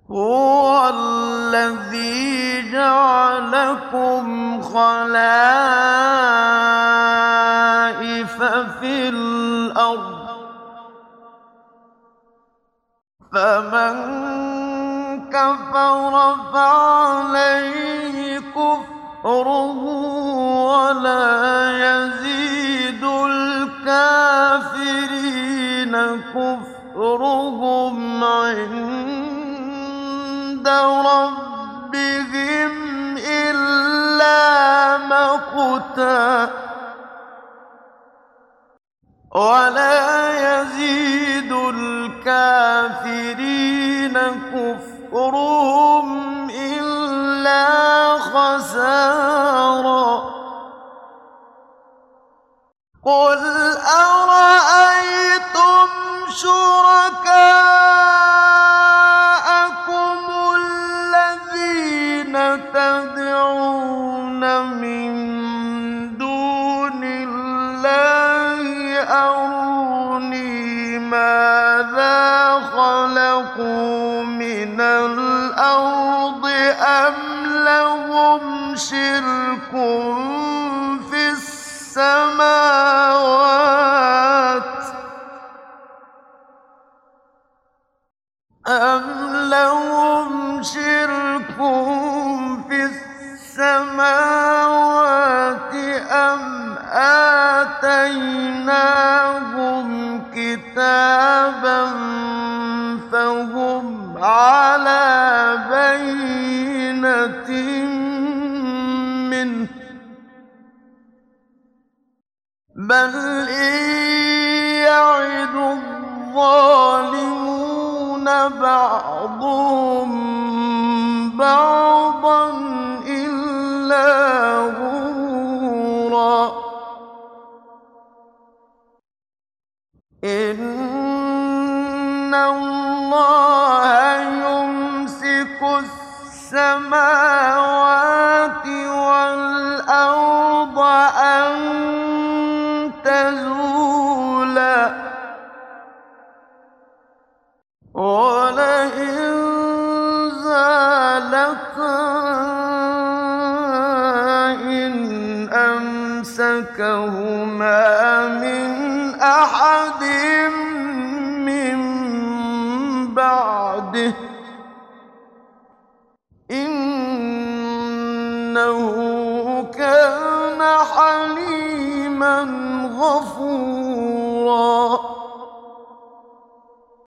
هُوَ الَّذِي جَعَلَكُمْ خَلَائِفَ فِي الْأَرْضِ ۚ فَمَن كَفَرَ فَعَلَيْهِ كُفْرُهُ ۖ وَلَا يَزِيدُ الْكَافِرِينَ كُفْرُهُمْ عِندَ رَبِّهِمْ إِلَّا مَقْتًا ۖ وَلَا يَزِيدُ الْكَافِرِينَ كُفْرُهُمْ إِلَّا خَسَارًا. قُلْ أَرَأَيْتُمْ شُرَكَاءَكُمُ الَّذِينَ تَدْعُونَ مِن دُونِ اللَّهِ أَرُونِي مَاذَا خَلَقُوا مِنَ الْأَرْضِ أَمْ لَهُمْ شِرْكٌ فِي السَّمَاوَاتِ أَمْ آتَيْنَاهُمْ كِتَابًا فَهُمْ عَلَىٰ بَيِّنَتٍ مِّنْهُ ۚ بَلْ إِن يَعِدُ الظَّالِمُونَ بَعْضُهُم بَعْضًا إِلَّا غُرُورًا. إِنَّ اللَّهَ يُمْسِكُ السَّمَاوَاتِ وَالْأَرْضَ أَن تَزُولَا ۚ وَلَئِن زَالَتَا إِنْ أَمْسَكَهُمَا مِنْ أَحَدٍ مِّن بَعْدِهِ